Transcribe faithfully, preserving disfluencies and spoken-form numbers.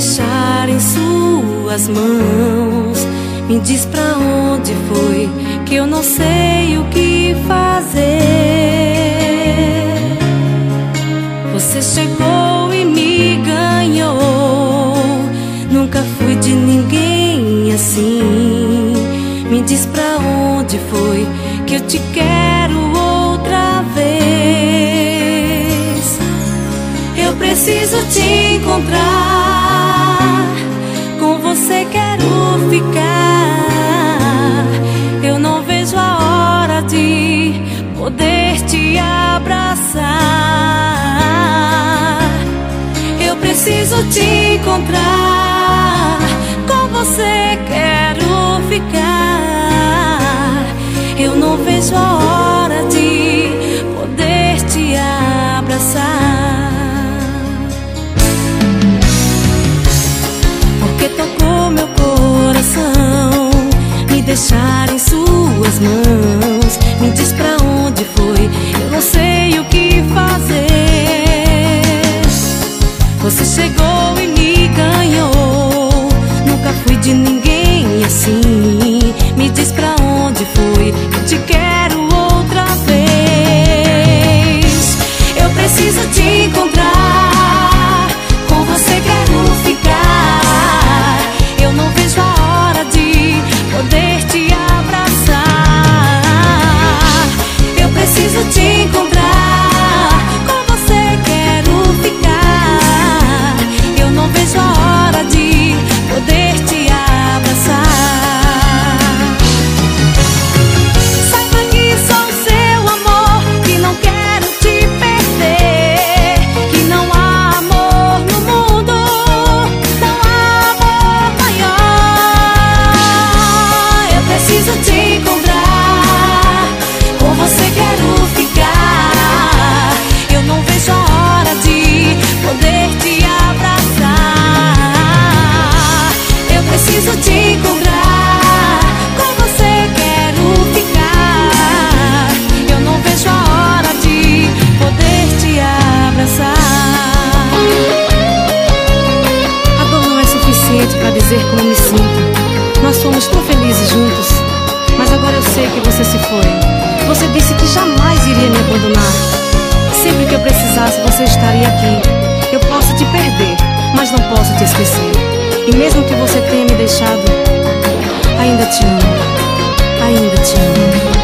deixar em suas mãos. Me diz pra onde foi, que eu não sei o que fazer. Você chegou e me ganhou. Nunca fui de ninguém assim. Me diz pra onde foi, que eu te quero outra vez. Eu preciso te encontrar, com você quero ficar. Eu não vejo a hora de poder te abraçar. Eu preciso te encontrar, com você quero ficar. Eu não vejo a hora de poder te abraçar. Porque tocou meu coração, me deixar em suas mãos. Me diz pra onde foi, eu não sei o que fazer. Você chegou e me ganhou. Nunca fui de ninguém assim. Me diz pra onde foi, eu te quero outra vez. Eu preciso te encontrar, com você quero ficar. Eu não vejo a hora de poder te abraçar. Eu preciso te encontrar, com você quero ficar. Eu não vejo a hora de poder te abraçar. Saiba que sou seu amor, que não quero te perder. Que não há amor no mundo, não há amor maior. Eu preciso te encontrar, com você quero ficar. Eu não vejo a hora de poder te abraçar. Eu preciso te encontrar, com você quero ficar. Eu não vejo a hora de poder te abraçar. A dor não é suficiente pra dizer como me sinto. Nós fomos tão felizes juntos, mas agora eu sei que você se foi. Você disse que jamais iria me abandonar. Sempre que eu precisasse, você estaria aqui. Eu posso te perder, mas não posso te esquecer. E mesmo que você tenha me deixado, ainda te amo, ainda te amo.